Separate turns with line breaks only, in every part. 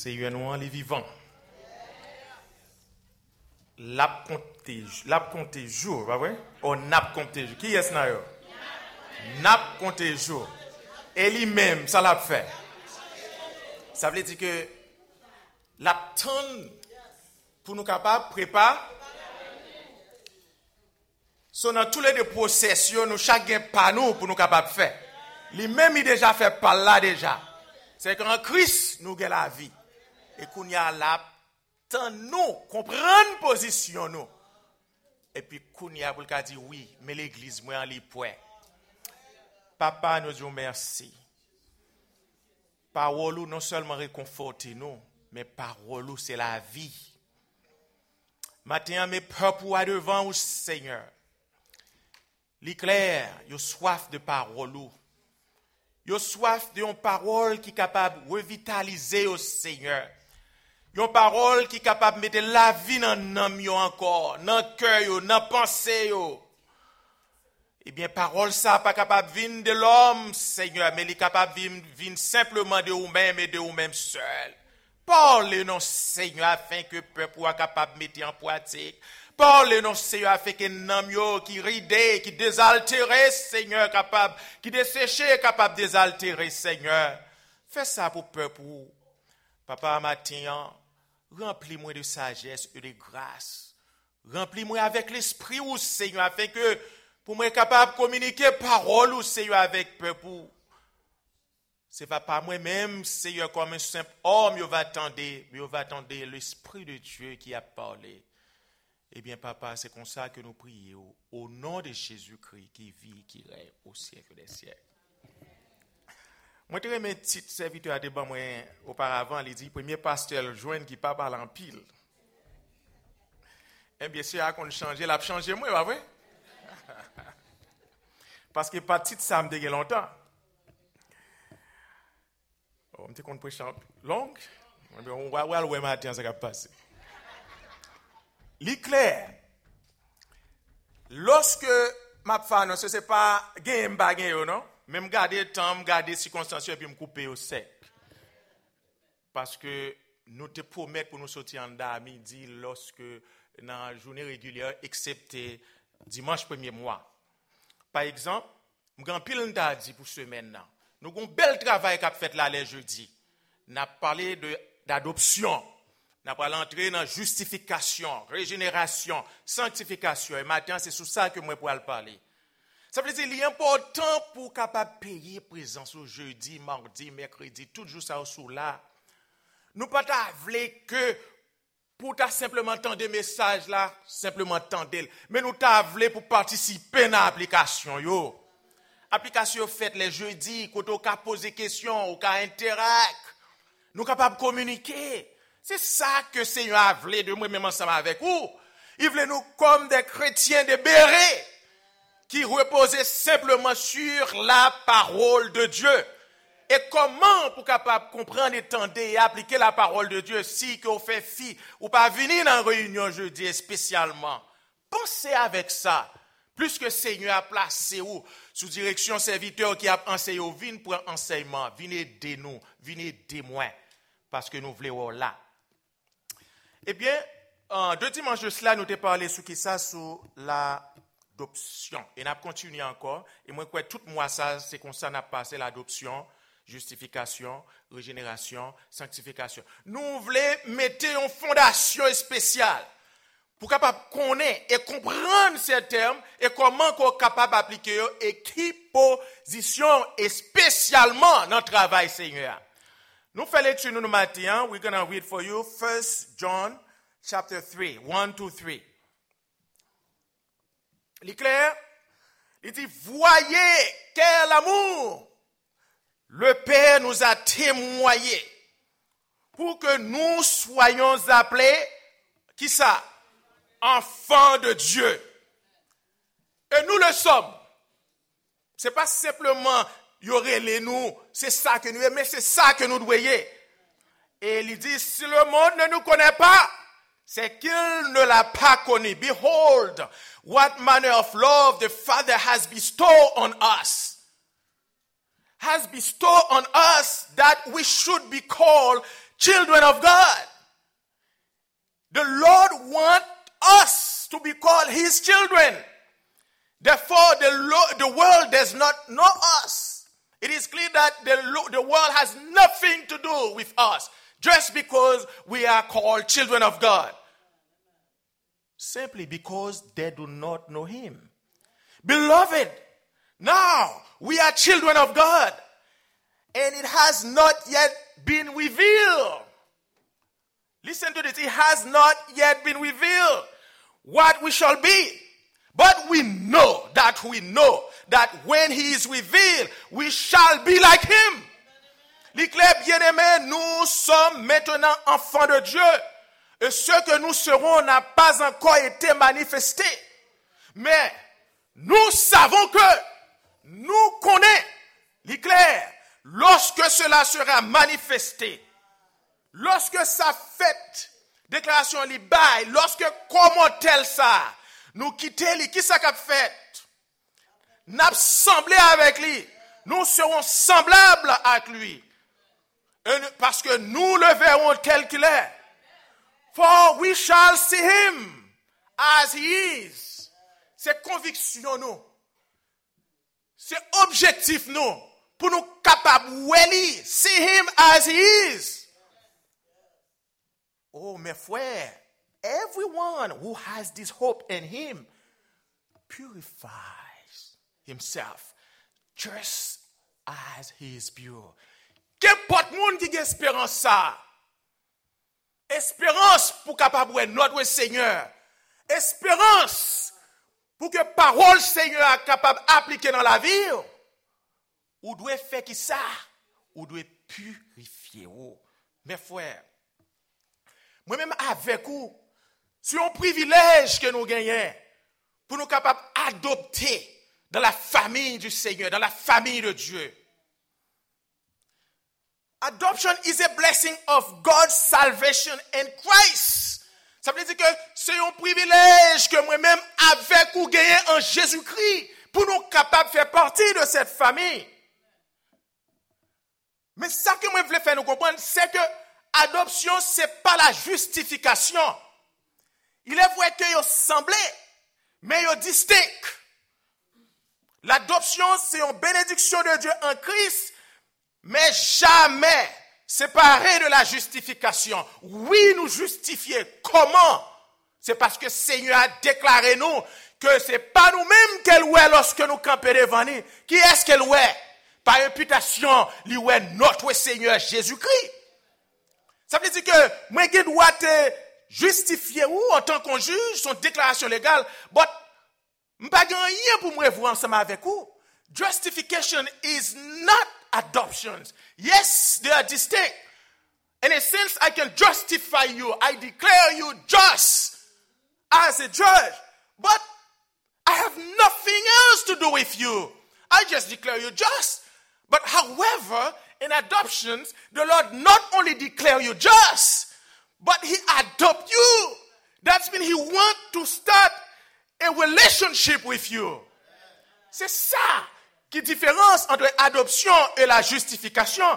Seigneur nous les vivants. L'a compté jour, pas vrai? On n'a compté jour. Qui est ce nayo? N'a compté jour. Et lui-même, ça l'a fait. Ça veut dire que l'attendre pour nous capables de préparer. Dans tous les deux processions, nous chacun pas nous pour nous capables de faire. Lui-même, il déjà fait par là déjà. C'est qu'en Christ, nous avons la vie. Et qu'on y a là, tant nous, comprendre position nous. Et puis, qu'on y a pour le dire oui, mais l'église, moi, en lit point. Papa, nous disons merci. Parole non seulement réconforter nous, mais parole c'est la vie. Maintenant, mes peuples devant au Seigneur. L'éclair, ils ont soif de parole. Ils ont soif d'une parole qui est capable de revitaliser au Seigneur. Une parole qui est capable de mettre la vie dans l'âme encore, dans le cœur, dans la pensée. Eh bien, parole ça pas capable de venir de l'homme, Seigneur, mais elle est capable de venir simplement de vous-même et de vous-même seul. Parlez-nous, Seigneur, afin que le peuple soit capable de mettre en pratique. Parlez-nous, Seigneur, afin que l'homme qui ride, qui désaltéré, Seigneur, capable, qui desséché, capable de désaltérer, Seigneur. Fais ça pour le peuple. Papa, matin, remplis-moi de sagesse et de grâce. Remplis-moi avec l'esprit, Seigneur, afin que pour moi capable de communiquer parole ou Seigneur avec peuple. C'est pas moi-même, Seigneur, comme un simple homme, je vais attendre l'Esprit de Dieu qui a parlé. Eh bien, Papa, c'est comme ça que nous prions au nom de Jésus-Christ qui vit, qui règne au siècle des siècles. Moi, je mes petits serviteurs à débat, moi, auparavant, il dit, premier pasteur, joindre qui pas parle en pile. Eh bien, c'est là qu'on change, l'a changé, moi, pas vrai? Parce que petite, ça me dégueule longtemps. On me dit qu'on peut chanter longue. On va voir le matin, ça va passer. L'éclair. Lorsque ma femme, ce n'est pas game baguette, non? Même garder temps, garder circonstances et puis me couper au sec. Parce que nous te promettons pour nous sortir en dehors à midi lorsque dans la journée régulière, excepté dimanche 1er mois. Par exemple, nous avons pile dit pour semaine. Nous avons un bel travail qu'a fait là les jeudi. Nous avons parlé d'adoption. Nous avons parlé d'entrer dans justification, régénération, sanctification. Et maintenant, c'est sur ça que moi pourrais parler. Ça veut dire qu'il est important pour capable payer présence au jeudi, mardi, mercredi, tout jour ça sous là. Nous pas t'avler que pour ta simplement entendre des messages là, simplement entendre, mais nous t'avler pour participer dans l'application yo. Application faite les jeudis, quand on peut poser des questions, on peut interagir, nous capables de communiquer. C'est ça que le Seigneur a voulu de moi-même ensemble avec vous. Il voulait nous comme des chrétiens de béret qui reposaient simplement sur la parole de Dieu. Et comment pour capable comprendre, entendre et appliquer la parole de Dieu si qu'on fait fi ou pas venir dans la réunion jeudi spécialement. Pensez avec ça. Plus que le Seigneur a placé où sous direction serviteur qui a enseigné au vin pour un enseignement, venez aider nous, venez aider moi parce que nous voulons là. Eh bien, deux dimanches de cela, nous t'ai parlé sur qui ça sur l'adoption. Et nous avons continué encore. Et moi, tout mois ça, c'est comme ça, nous avons passé l'adoption, justification, régénération, sanctification. Nous voulons mettre une fondation spéciale pour capable connaître et comprendre ces termes et comment on est capable d'appliquer et qui position et spécialement dans le travail Seigneur. Nous faisons l'étude nous matin. We're going to read for you 1 John chapter 3, 1-3. L'éclair, il dit, voyez quel amour le Père nous a témoigné pour que nous soyons appelés, qui ça? Enfants de Dieu. Et nous le sommes. Ce n'est pas simplement y aurait les nous, c'est ça que nous aimons, mais c'est ça que nous devons. Et il dit, si le monde ne nous connaît pas, c'est qu'il ne l'a pas connu. Behold, what manner of love the Father has bestowed on us. Has bestowed on us that we should be called children of God. The Lord wants us to be called his children. Therefore, the world does not know us. It is clear that the world has nothing to do with us just because we are called children of God. Simply because they do not know him. Beloved, now we are children of God, and it has not yet been revealed. Listen to this. It has not yet been revealed what we shall be. But we know that when he is revealed, we shall be like him. L'éclair bien-aimé, nous sommes maintenant enfants de Dieu. Et ce que nous serons n'a pas encore été manifesté. Mais nous savons que nous connaissons l'éclair. Lorsque cela sera manifesté, lorsque sa fête, déclaration li bail, lorsque comment tel ça, nous quitter lui, qui ça qu'a fait? N'a semblé avec lui, nous serons semblables avec lui. Parce que nous le verrons tel qu'il est. For we shall see him as he is. C'est conviction nous. C'est objectif nous. Pour nous capables de see him as he is. Oh, mes frères, everyone who has this hope in him purifies himself just as he is pure. Qu'importe monde qui a espérance ça. Espérance pour capable de notre Seigneur. Espérance pour que parole Seigneur est capable d'appliquer dans la vie. Ou doit faire qui ça? Ou doit purifier. Mes frères, moi-même avec vous, c'est un privilège que nous gagnons pour nous capables d'adopter dans la famille du Seigneur, dans la famille de Dieu. Adoption is a blessing of God's salvation in Christ. Ça veut dire que c'est un privilège que moi-même avec vous gagnons en Jésus-Christ pour nous capables de faire partie de cette famille. Mais ça que moi je voulais faire nous comprendre, c'est que adoption, c'est pas la justification. Il est vrai que vous semblez, mais vous distinct. L'adoption, c'est une bénédiction de Dieu en Christ, mais jamais séparé de la justification. Oui, nous justifier. Comment? C'est parce que le Seigneur a déclaré nous que ce n'est pas nous-mêmes qu'elle ouait lorsque nous campons devant nous. Qui est-ce qu'elle ouait? Par imputation, lui ouait notre Seigneur Jésus-Christ. Ça veut dire que moi, je dois te justifier ou en tant qu'on juge, son déclaration légale, but je n'ai pas rien pour me revoir ensemble avec vous. Justification is not adoption. Yes, they are distinct. In a sense, I can justify you. I declare you just as a judge. But I have nothing else to do with you. I just declare you just. But however, in adoptions, the Lord not only declare you just, but he adopt you. That means he wants to start a relationship with you. C'est ça qui est la différence entre adoption et la justification.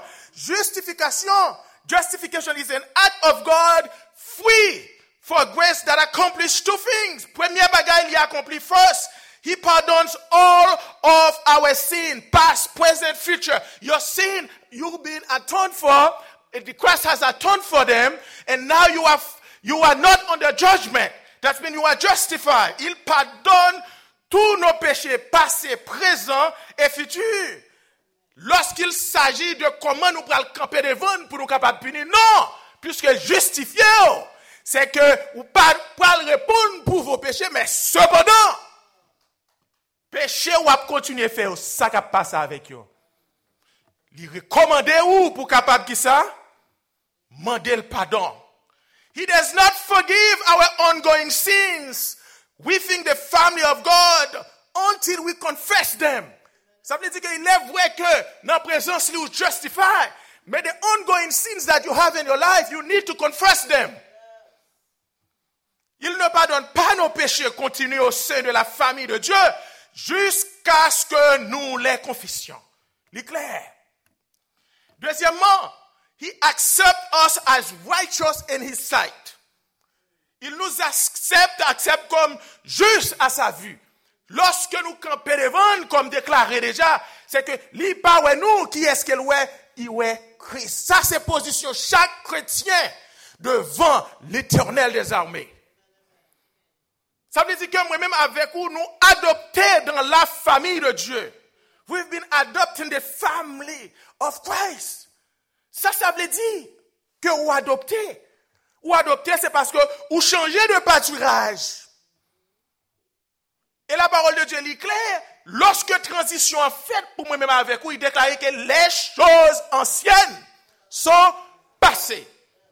Justification is an act of God free for grace that accomplishes two things. Premier bagay il accomplit first. He pardons all of our sin, past, present, future. Your sin, you've been atoned for. The Christ has atoned for them, and now you are not under judgment. That means you are justified. Il pardonne tous nos péchés passés, présents et futurs. Lorsqu'il s'agit de comment nous prenons le camper devant pour nous capables de punir, non, puisque justifié, c'est que vous ne pouvez pas répondre pour vos péchés, mais cependant, péché ou à continuer à faire ça qui passe avec vous. Il recommande ou pour capable qui ça? Mandez le pardon. He does not forgive our ongoing sins within the family of God until we confess them. Ça veut dire qu'il est vrai que dans la présence vous justify, mais the ongoing sins that you have in your life, you need to confess them. Il ne pardonne pas nos péchés continus au sein de la famille de Dieu jusqu'à ce que nous les confessions. C'est clair. Deuxièmement, He accepts us as righteous in his sight. Il nous accepte comme juste à sa vue. Lorsque nous campons devant, comme déclaré déjà, c'est que li pas ouais nous qui est-ce qu'elle ouais, il ouais Christ. Ça c'est position chaque chrétien devant l'Éternel des armées. Ça veut dire que moi-même avec vous, nous adoptés dans la famille de Dieu. We've been adopted in the family of Christ. Ça veut dire que vous adoptez. Ou adopter, c'est parce que vous changez de pâturage. Et la parole de Dieu est claire. Lorsque transition est faite pour moi-même avec vous, il déclare que les choses anciennes sont passées.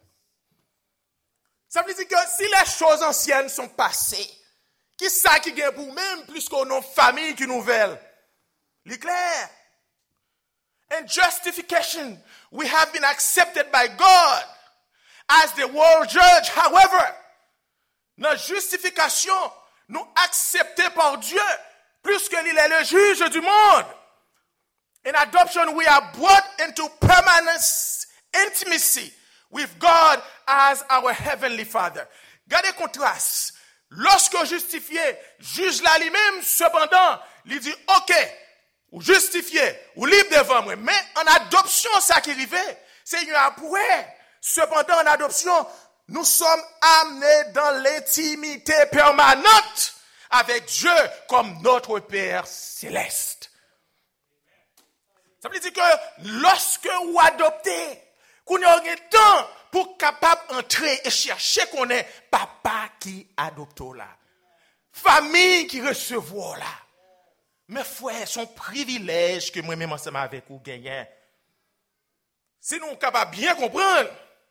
Ça veut dire que si les choses anciennes sont passées, qui ça qui gagne pour même plus qu'on a famille qui nouvelle? Il est clair. In justification, we have been accepted by God as the world judge. However, notre justification, nous acceptés par Dieu, plus que il est le juge du monde. In adoption, we are brought into permanent intimacy with God as our heavenly Father. Gardez contraste. Lorsque justifié, juge là lui-même, cependant, il dit, ok, ou justifié, ou libre devant moi. Mais en adoption, ça qui arrivait, c'est un après. Cependant, en adoption, nous sommes amenés dans l'intimité permanente avec Dieu comme notre Père céleste. Ça veut dire que lorsque vous adoptez, qu'on a un temps pour capable entrer et chercher qu'on est papa qui adopte là, famille qui recevoir là. Mes frères, son privilège que moi-même ensemble avec vous gagnons. Si nous sommes capables de bien comprendre,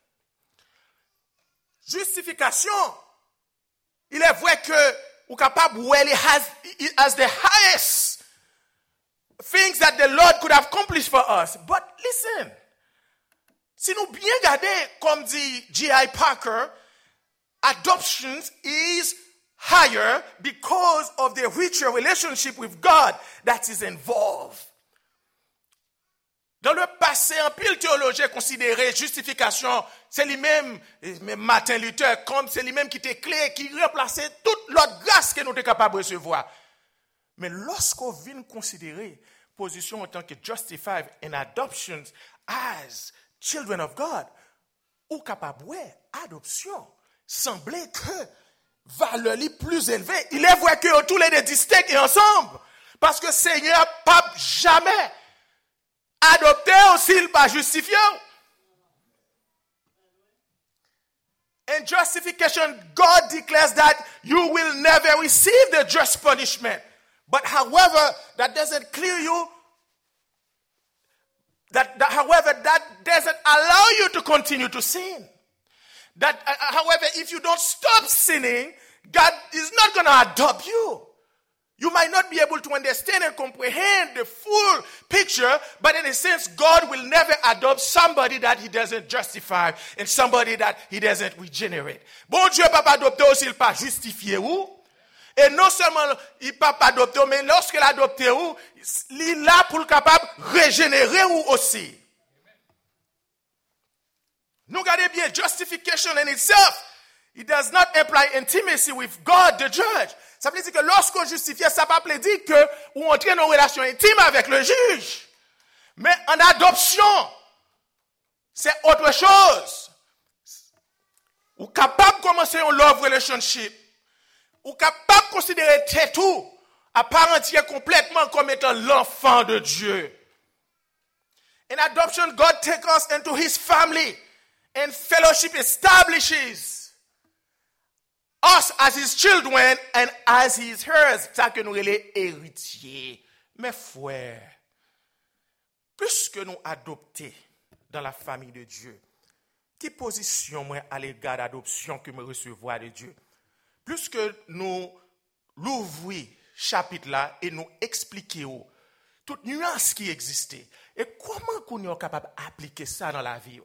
justification, il est vrai que nous sommes capables it has the highest things that the Lord could have accomplished for us. But listen, si nous bien regardons, comme dit J.I. Parker, adoption is higher because of the richer relationship with God that is involved. Dans le passé, en pile théologien considéré justification, c'est lui-même, Martin Luther, comme c'est lui-même qui était clé, qui remplaçait toute l'autre grâce que nous sommes capables de recevoir. Mais lorsqu'on vient considérer position en tant que justified in adoption as children of God, ou capable adoption, semblait que valeur plus élevée. Il est vrai que tous les deux distincts et ensemble, parce que Seigneur pas jamais adopté aussi il pas justifié. In justification, God declares that you will never receive the just punishment. But however, that doesn't clear you. That doesn't allow you to continue to sin. However, if you don't stop sinning, God is not going to adopt you. You might not be able to understand and comprehend the full picture, but in a sense, God will never adopt somebody that he doesn't justify and somebody that he doesn't regenerate. Bon Dieu pas adopter aussi, il pas justifier ou. Et non seulement il pas adopter, mais lorsqu'il adopte ou, il est là pour le capable régénérer ou aussi. Nous regardez bien, justification in itself, it does not imply intimacy with God, the judge. Ça veut dire que lorsqu'on justifie, ça ne veut pas dire que on entre dans une relation intime avec le juge. Mais en adoption, c'est autre chose. Ou capable de commencer un love relationship. Ou capable de considérer tout à part entière complètement comme étant l'enfant de Dieu. In adoption, God takes us into his family and fellowship establishes us as his children and as his heirs. Ça que nous les héritiers. Mes frères, plus que nous adoptés dans la famille de Dieu, qui position moi à l'égard d'adoption que me recevoir de Dieu? Plus que nous l'ouvrir chapitre là et nous expliquer toute nuance qui existait et comment qu'on est capable d'appliquer ça dans la vie.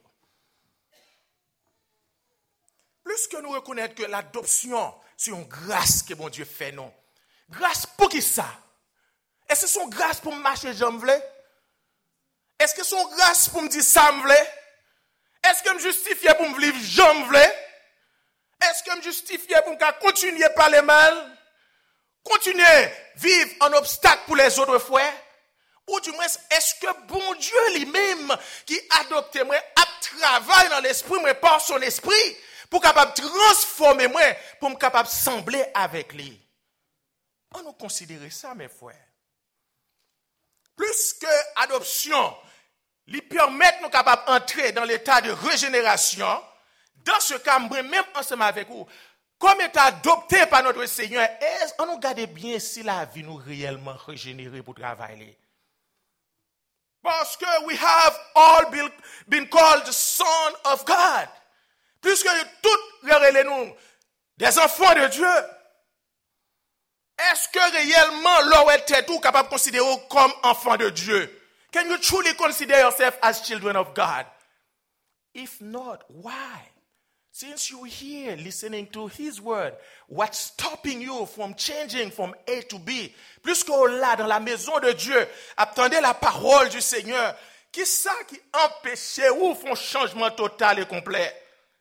Plus que nous reconnaître que l'adoption, c'est une grâce que mon Dieu fait, non. Grâce pour qui ça? Est-ce que c'est une grâce pour me marcher, j'en voulais? Est-ce que c'est une grâce pour me dire ça, me voulais? Est-ce que me justifier pour me vivre j'en voulais? Est-ce que me justifier pour me continuer à parler mal? Continuer à vivre un obstacle pour les autres frères? Ou du moins, est-ce que bon Dieu lui-même qui adopte moi, a travaillé dans l'esprit, moi, par son esprit, pour capable transformer moi, pour me capable sembler avec lui? On nous considère ça, mes frères. Plus que adoption, lui permettre nous capables d'entrer dans l'état de régénération, dans ce cas, même ensemble avec vous, comme étant adopté par notre Seigneur, on nous garde bien si la vie nous réellement régénérée pour travailler. Parce que we have all been called the son of God. Puisque toutes les nous des enfants de Dieu. Est-ce que réellement l'on était tout capable de considérer comme enfant de Dieu? Can you truly consider yourself as children of God? If not, why? Since you're here listening to His word, what's stopping you from changing from A to B? Puisque là, dans la maison de Dieu, attendez la parole du Seigneur. Qui ça qui empêche ou font changement total et complet?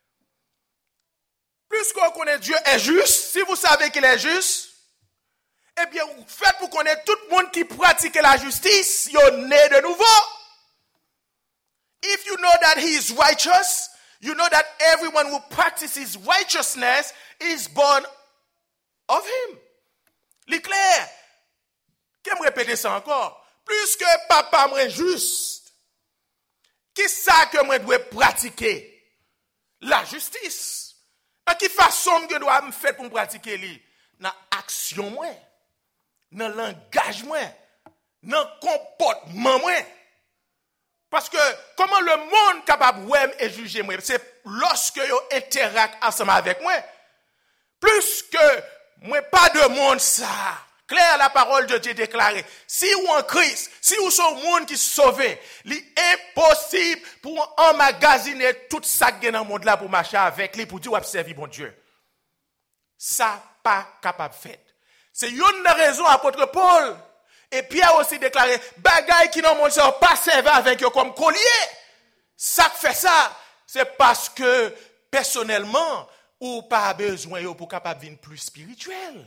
Puisqu'on connaît Dieu est juste, si vous savez qu'il est juste, eh bien, vous faites pour connaître tout le monde qui pratique la justice, il est né de nouveau. If you know that he is righteous, you know that everyone who practices righteousness is born of him. L'éclair. Qu'est-ce que répéter ça encore? Plus que papa moi juste, qui ça que moi dois pratiquer? La justice. Dans quelle façon que dois me faire pour me pratiquer li? Dans action moi. Dans langage moi, dans comportement moi. Parce que comment le monde capable et juger moi, c'est lorsque yo interact ensemble avec moi. Plus que moi pas de monde ça. Claire la parole de Dieu déclarée. Si ou en Christ, si ou sont monde qui sauvé, l'impossible pour emmagasiner tout ça qui est dans le monde là pour marcher avec lui pour dire observer bon Dieu. Ça pas capable fait. C'est une raison apôtre Paul et Pierre aussi déclaré bagaille qui dans mon monde pas servir avec eux comme collier. Ça fait ça, c'est parce que personnellement ou pas besoin pour capable vivre plus spirituel.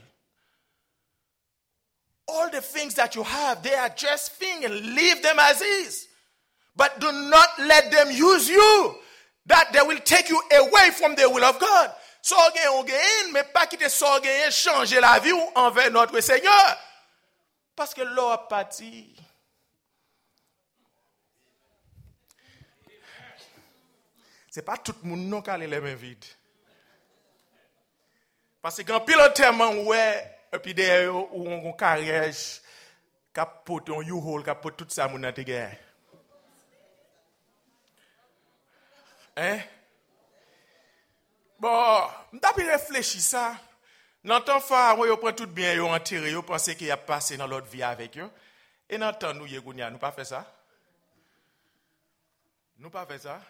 All the things that you have, they are just things and leave them as is. But do not let them use you. That they will take you away from the will of God. So on gagne, mais pas quitter so gagne, changer la vie envers notre Seigneur. Parce que l'eau a parti. C'est pas tout le monde non qui a les mains vides. Parce que quand pile tellement ouais, et puis derrière où on carrière capote on U-Haul capote tout ça mon te gagne. Hein? Bon, m't'a pi réfléchi ça. Dans temps fa, moi yo prend tout bien yo enterré, yo pensé qu'il y a passé dans l'autre vie avec eux. Et dans temps nous yegounia, nous pas fait ça. Nous pas fait ça.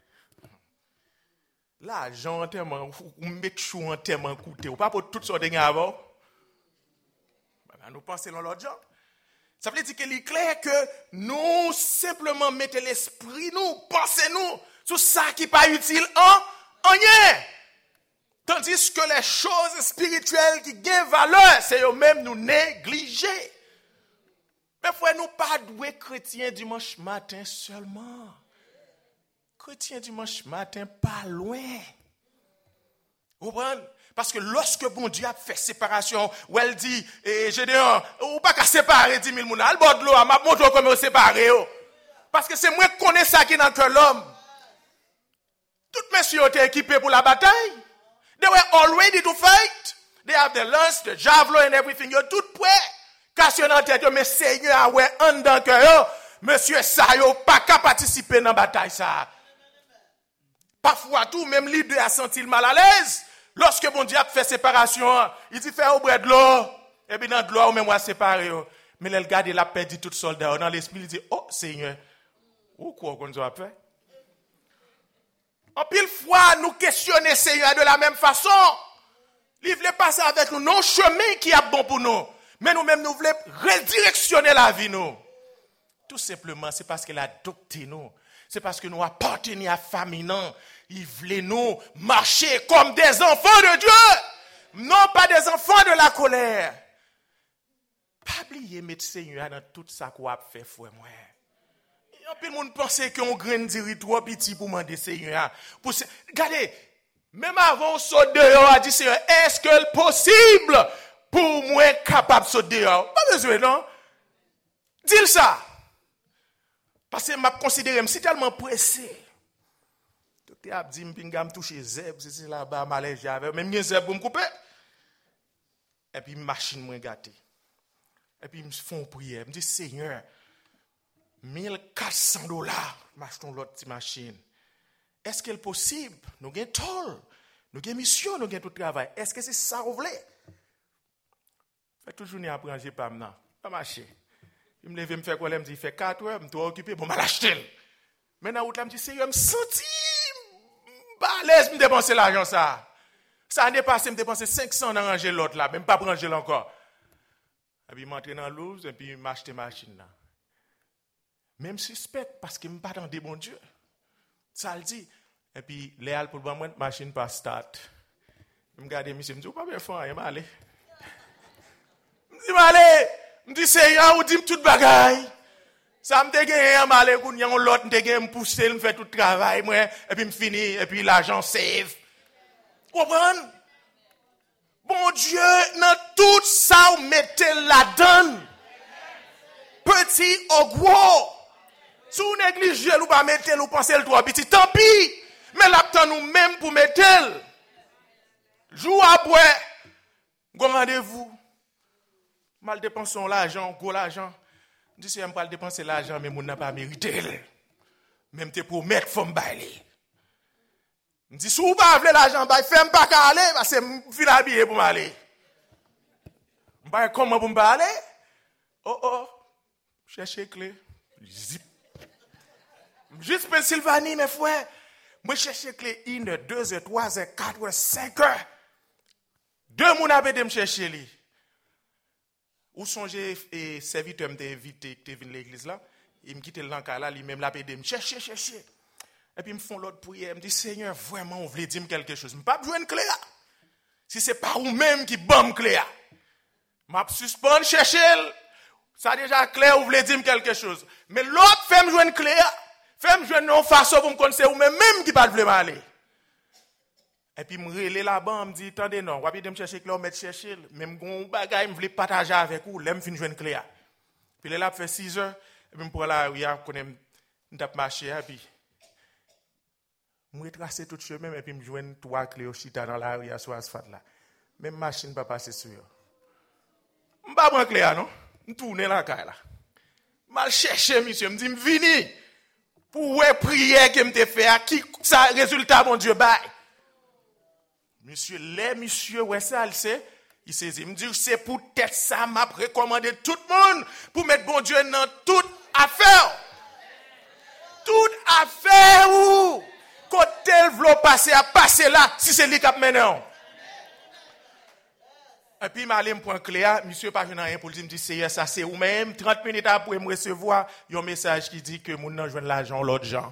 Là, Jean enterrement, ou mettre chou enterrement coûté, ou pas pour toutes sortes de gain avant. Nous pensons dans l'autre genre. Ça veut dire qu'il est clair que nous simplement mettons l'esprit, nous pensons sur ça qui n'est pas utile en rien. Tandis que les choses spirituelles qui gagnent valeur, c'est eux-mêmes nous négliger. Mais frère, nous pas doués chrétiens dimanche matin seulement. Chrétiens dimanche matin pas loin. Vous comprenez? Parce que lorsque bon Dieu a fait séparation, où elle dit, Gédéon, ou pas qu'à séparer 10 000 personnes, al bord de l'eau, m'a montré comment séparer. Parce que c'est moi qui connais ça qui est dans le l'homme. Toutes mes messieurs étaient équipés pour la bataille. They were all ready to fight. They have the lance, the javelin and everything. You're tout prêt. Cassé dans tête, mais Seigneur, ouais, en dans cœur, monsieur ça, yo, pas qu'à participer dans la bataille, ça. Parfois, tout, même leader a senti le mal à l'aise. Lorsque mon Dieu a fait séparation, il dit fait au bras de l'eau, et bien dans de l'eau, même moi séparé. Mais le gars, il a perdu tout soldat. Dans l'esprit, il dit, oh Seigneur, où quoi qu'on a fait? En pile fois, nous questionnons Seigneur de la même façon. Il voulait passer avec nous, non chemin qui est bon pour nous. Mais nous-mêmes, nous voulons redirectionner la vie, nous. Tout simplement, c'est parce qu'elle a adopté nous. C'est parce que nous appartenons à la famille, non. Il voulait nous marcher comme des enfants de Dieu. Non pas des enfants de la colère. Pas oublier mettre Seigneur dans tout ça qu'on a fait, frère moi. Et puis, le monde pense qu'on grain diri trop petit pour demander Seigneur. Regardez, même avant on saute dehors, a dit Seigneur, est-ce que c'est possible pour moi capable de sauter dehors? Pas besoin, non? Dis ça. Parce que je considère que je suis tellement pressé. Tout est dit, je vais toucher zèbre, c'est là-bas, malaise, même un zèbre pour me couper. Et puis, machine m'a gâté. Et puis, ils me font prière. Je me dis, Seigneur, $1,400, m'achetons l'autre petite machine. Est-ce qu'il est possible? Nous avons toll, nous avons mission, nous avons tout travail. Est-ce que c'est ça que vous voulez? Fait toute journée après, je n'ai pas maintenant. Pas marcher. Il me lève, me fait quoi? Il me dit, il fait 4 heures, je dois occuper, bon, je vais l'acheter. Maintenant, je me dis, Seigneur, je me sens pas à l'aise de dépenser l'argent, ça. Ça a dépassé, je me dépenser 500 dans ranger l'autre là, même pas pour ranger encore. Et puis, je m'entre dans l'eau, et puis, je m'achète la machine là. Même suspect, parce que je ne suis pas dans des bons dieux. Ça le dit. Et puis, Léal pour le moment, machine pas start. Je me regarde, monsieur, je me dis, pas bien fort, je vais aller. Je vais aller. Je me dis, Seigneur, vous dites tout bagaille. Ça me dégaine, je vais aller, je vais l'autre, je vais me pousser, je fais tout le travail, et puis je finis, et puis l'argent save. Vous comprenez? Bon Dieu, dans tout ça, vous mettez la donne. Petit ou gros. Si vous négligez, vous ne mettez pas, vous pensez le trop petit, tant pis. Mais l'attend nous-mêmes pour mettre. Jour après, go rendez-vous. Mal dépensons l'argent, gros l'argent. Je dis, si je vais dépenser l'argent, mais je n'ai pas mérité. Même te promettre, il faut me bailler. Je dis, si vous ne voulez pas l'argent, faites-moi pas aller, parce que je suis habillé pour m'aller. Comment pour m'aller? Oh, cherchez clé. Zip. Juste Pennsylvanie, mes frères. Moi, chercher clé 1 heure, 2 heures, 3 heures, 4 heures, 5 heures. 2 moun avez de me chercher li. Ou songez et serviteur m'a invité que vinn l'église là, il me quitte l'encas là, lui même l'a de me chercher. Et puis me font l'autre prière, me dit Seigneur, vraiment on voulait dire quelque chose. Me pas besoin de clé là. Si c'est pas vous même qui bam clé là. M'a suspend chercher. Ça déjà clair, vous voulez dire quelque chose. Mais l'autre fait me joindre clé là. Fait me joindre non façon pour me connaître ou même qui pas vouloir m'aller. Et puis me relé là-bas, me dit attendez non, va bien me chercher clé, on met chercher, même gon bagaille me voulait partager avec vous, l'aime fin joindre clé. Puis là fait 6 heures et puis me prend là il connaît me tape marcher et puis me tracer tout chemin et puis me joindre 3 clés au chita dans la rue sur asphalte là. Même machine pas passer sur. Me pas prendre clé non, me tourner la caille là. Mal chercher monsieur, me dit me vini pour prier que me te fait qui ça résultat mon Dieu bail. Monsieur, ouais, ça, il saisit. Il me dit, c'est pour tête ça, m'a recommandé tout le monde pour mettre bon Dieu dans toute affaire. Toute affaire où, côté le vlo passer à passer là, si c'est lui qui a mené. Et puis, il m'a allé me prendre clé, monsieur, pas rien pour lui me dire, c'est ça, c'est ou même 30 minutes après me recevoir, il y a un message qui dit que mon nan joue l'argent l'autre gens.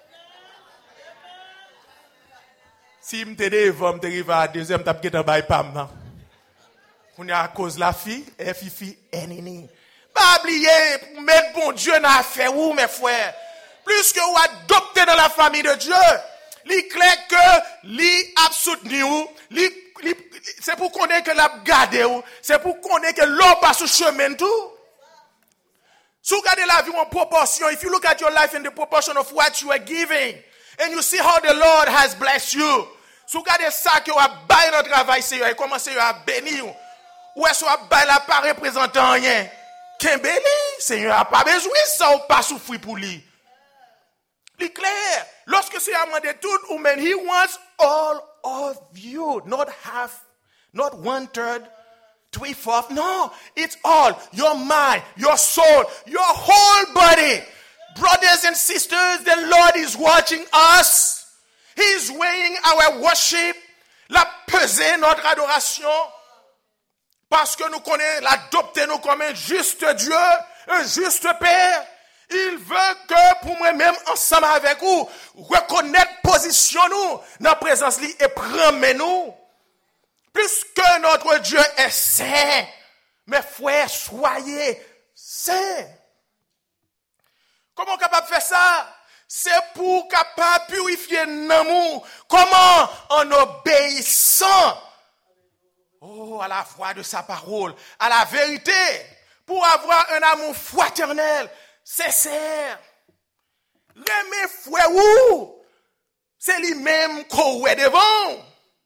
Si je te devant, je arrive à la deuxième, je vais te faire pam nan. On est à cause de la fille, et fifi, ennemi. Pas oublier, mettre bon Dieu dans l'affaire, ou mes frères. Plus que vous adoptez dans la famille de Dieu, il clair que li a soutenu, c'est pour qu'on ait que l'a gardé, c'est pour qu'on ait que l'on passe sur chemin tout. Si vous regardez la vie en proportion, if you look at your life in the proportion of what you are giving, and you see how the Lord has blessed you. Si vous regardez ça que vous avez baillé dans le travail, Seigneur, et commencez à bénir, ou est-ce que vous avez baillé là pas représentant rien? Kimbeli, Seigneur n'a pas besoin de ça ou pas souffrir pour lui. C'est clair. Lorsque c'est amendé tout, he wants all of you, not half, not 1/3, 3/4. No, it's all. Your mind, your soul, your whole body. Brothers and sisters, the Lord is watching us. He's weighing our worship, la peser notre adoration, parce que nous connaissons, l'adopter nous comme un juste Dieu, un juste Père. Il veut que pour moi-même, ensemble avec vous, reconnaître position nous dans la présence lui et prendre nous. Puisque notre Dieu est saint, mes frères, soyez saints. Comment capable de faire ça? C'est pour capable de purifier l'amour. Comment? En obéissant à la voix de sa parole, à la vérité, pour avoir un amour fraternel, sincère. Remets frère ou, c'est lui-même qu'on est devant.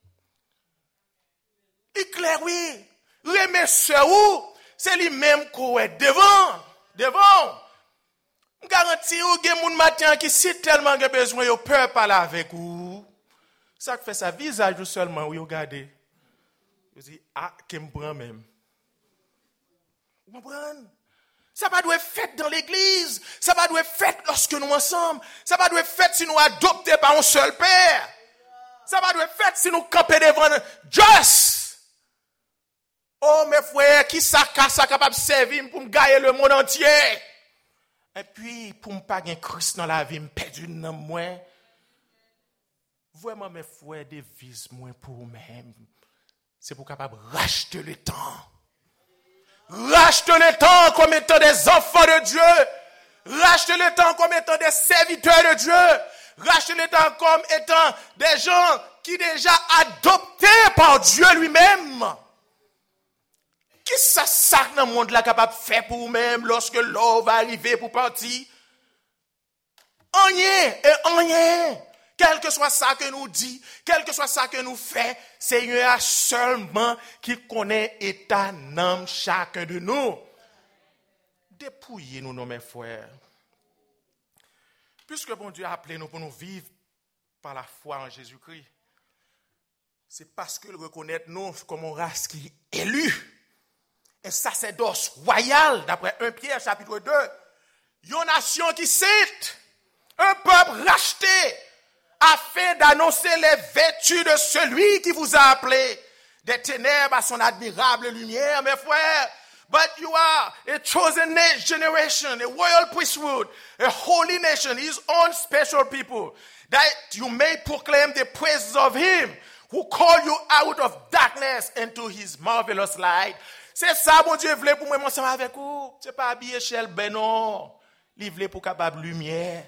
Il clair, oui. Remets sœur ou, c'est lui-même qu'on est devant. Devant. Je garantis ou gen moun matin qui si tellement gen besoin yo peur parler avec vous. Ça fait ça visage ou seulement ou yo regarder. Vous dites qui me prend même. Vous comprenez? Ça va doit être fait dans l'église, ça va doit être fait lorsque nous ensemble, ça va doit être fait si nous adoptés par un seul père. Ça va doit être fait si nous camper devant Dieu. Oh mes frères, qui ça capable de servir pour me gagner le monde entier? Et puis, pour ne pas gagner Christ dans la vie, me perdu dans moi. Vraiment, mes frères, devise moi pour moi-même. C'est pour capable de racheter le temps. Racheter le temps comme étant des enfants de Dieu. Racheter le temps comme étant des serviteurs de Dieu. Racheter le temps comme étant des gens qui déjà adoptés par Dieu lui-même. Qui ça dans le monde là capable de faire pour vous-même lorsque l'eau va arriver pour partir? Rien. Quel que soit ça que nous dit, quel que soit ça que nous fait, Seigneur seulement qui connaît état d'âme chacun de nous. Dépouillez-nous, mes frères. Puisque bon Dieu a appelé nous pour nous vivre par la foi en Jésus-Christ, c'est parce qu'il reconnaît nous comme une race qui est élue. Un sacerdoce royal, d'après 1 Pierre chapitre 2. Une nation qui cite, un peuple racheté, afin d'annoncer les vertus de celui qui vous a appelé des ténèbres à son admirable lumière, mes frères. But you are a chosen generation, a royal priesthood, a holy nation, his own special people, that you may proclaim the praises of him who called you out of darkness into his marvelous light. C'est ça, bon Dieu, voulait pour moi, ensemble avec vous. C'est pas habillé chez ben non. Il voulait pour capable lumière.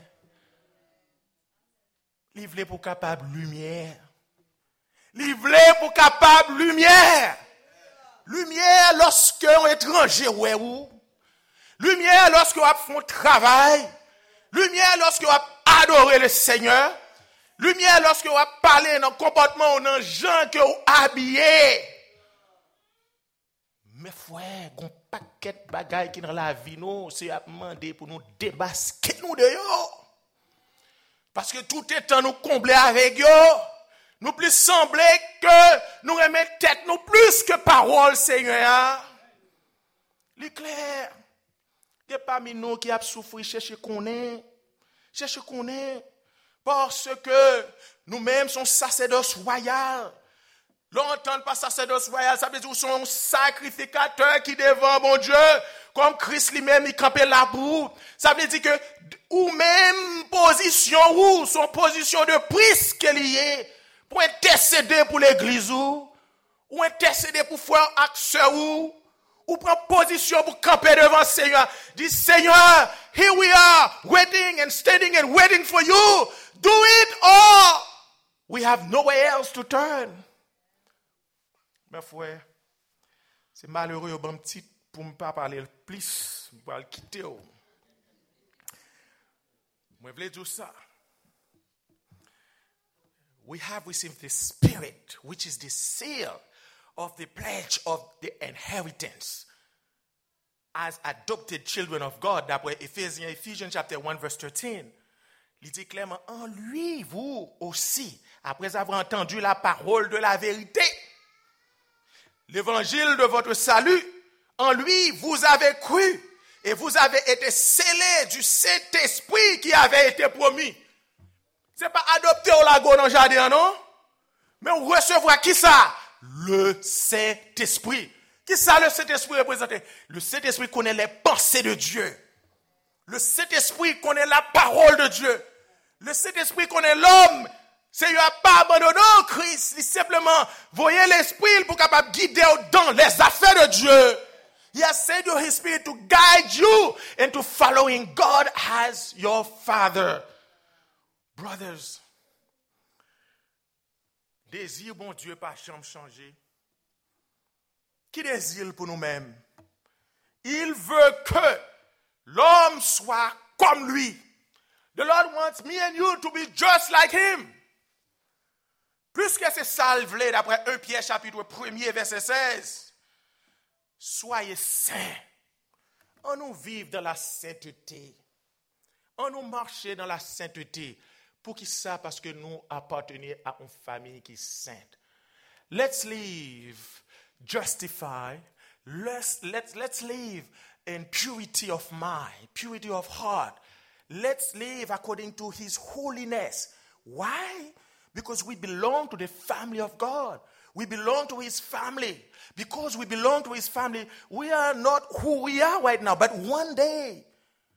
Il voulait pour capable lumière. Il voulait pour capable lumière. Lumière lorsque un étranger ouais ou. Lumière lorsque on fait un travail. Lumière lorsque on adore le Seigneur. Lumière lorsque on parler dans comportement dans gens que on habillé. Mes frères, un paquet de bagailles qui dans la vie, nous, c'est à demander pour nous débasquer nous de yo. Parce que tout est temps nous combler avec yo. Nous plus sembler que nous remettons tête nous plus que parole, Seigneur. L'éclair. Il y a parmi nous qui a souffert, chercher qu'on est. Chercher qu'on est. Parce que nous-mêmes sommes sacerdoce royal. Longtemps pas sacerdoce royal, ça veut dire que sont un sacrificateur qui devant bon Dieu, comme Christ lui-même, il campait là pour. Ça veut dire que, ou même position, ou son position de priest qu'il y est, pour intercéder pour l'église, ou intercéder pour faire action, ou prendre position pour camper devant le Seigneur. Dit Seigneur, here we are, waiting and standing and waiting for you. Do it or we have nowhere else to turn. Mes frères, c'est malheureux au bon petit pour ne pas parler plus, pour le quitter. Moi, je veux dire ça. We have received the Spirit, which is the seal of the pledge of the inheritance as adopted children of God. D'après Ephesians chapter 1 verse 13. Il dit clairement, en lui, vous aussi, après avoir entendu la parole de la vérité, l'évangile de votre salut, en lui, vous avez cru et vous avez été scellés du Saint-Esprit qui avait été promis. C'est pas adopté au lago dans le jardin, non? Mais on recevra qui ça? Le Saint-Esprit. Qui ça le Saint-Esprit représente? Le Saint-Esprit connaît les pensées de Dieu. Le Saint-Esprit connaît la parole de Dieu. Le Saint-Esprit connaît l'homme. C'est il n'a pas abandonné Christ. Il simplement voyez l'Esprit pour capable guider dans les affaires de Dieu. He has sent you his Spirit to guide you into following God as your Father. Brothers, désir bon Dieu pas jamais changer. Qui désire pour nous-mêmes? Il veut que l'homme soit comme lui. The Lord wants me and you to be just like him. Puisque c'est ça le voulait d'après 1 Pierre chapitre 1er verset 16. Soyez saints. On nous vive dans la sainteté. On nous marche dans la sainteté. Pour qui ça? Parce que nous appartenons à une famille qui est sainte. Let's live justified. Let's live in purity of mind, purity of heart. Let's live according to his holiness. Why? Because we belong to the family of God. We belong to his family. Because we belong to his family, we are not who we are right now. But one day,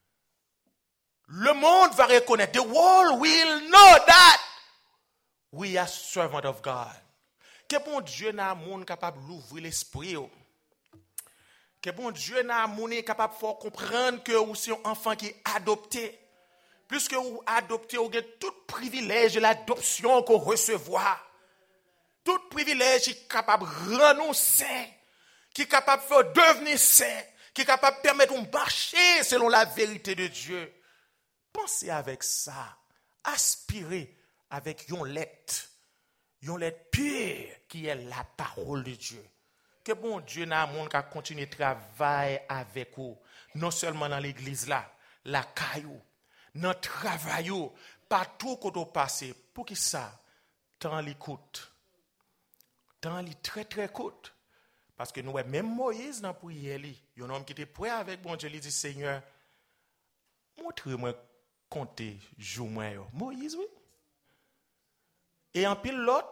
le monde va reconnaître. The world will know that we are servants of God. Que bon Dieu n'a monde capable d'ouvrir l'esprit. Que bon Dieu n'a monde capable de faire comprendre que vous êtes un enfant qui est adopté. Puisque vous adoptez, vous avez tout privilège de l'adoption qu'on recevoir. Tout privilège qui est capable de rendre saint, qui est capable de faire devenir saint, qui est capable de permettre de marcher selon la vérité de Dieu. Pensez avec ça. Aspirez avec yon lettre pure qui est la parole de Dieu. Que bon Dieu n'a un monde qui a continué de travailler avec vous. Non seulement dans l'église là, la caillou, dans le travail, partout où vous passez. Pour qui ça? Tant l'écoute. Tant li très très court. Parce que nous, même Moïse dans la prière, il y a un homme qui était prêt avec bon Dieu, il dit Seigneur, montre-moi compter jour moi. Moïse, oui. Et en pile l'autre,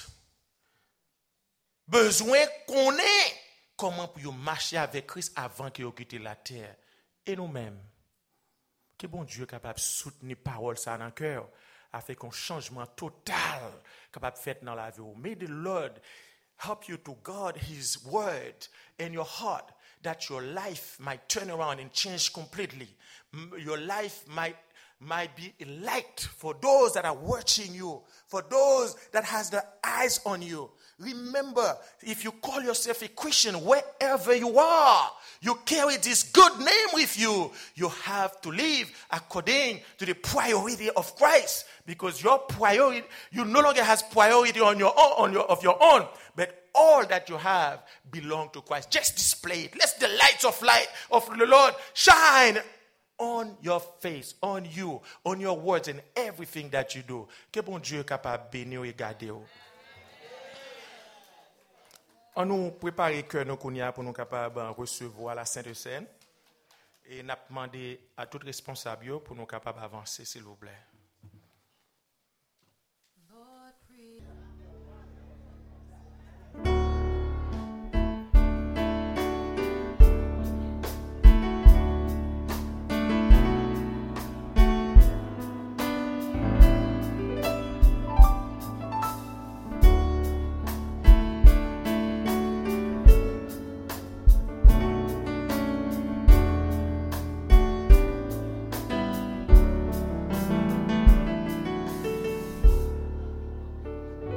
besoin qu'on ait comment pour marcher avec Christ avant qu'il quitte la terre. Et nous-mêmes, que bon Dieu est capable de soutenir parole ça dans le cœur, afin qu'un changement total capable de faire dans la vie. May the Lord help you to guard his word in your heart, that your life might turn around and change completely. Your life might be a light for those that are watching you, for those that has the eyes on you. Remember, if you call yourself a Christian, wherever you are, you carry this good name with you. You have to live according to the priority of Christ, because your priority, you no longer has priority on your own, but all that you have belong to Christ. Just display it. Let the light of the Lord shine on your face, on you, on your words, and everything that you do. Que bon Dieu est capable de bénir et garder. On nous prépare que nous connaissons pour nous capables de recevoir la Sainte Seine et nous demandé à tout responsable pour nous capables d'avancer, s'il vous plaît.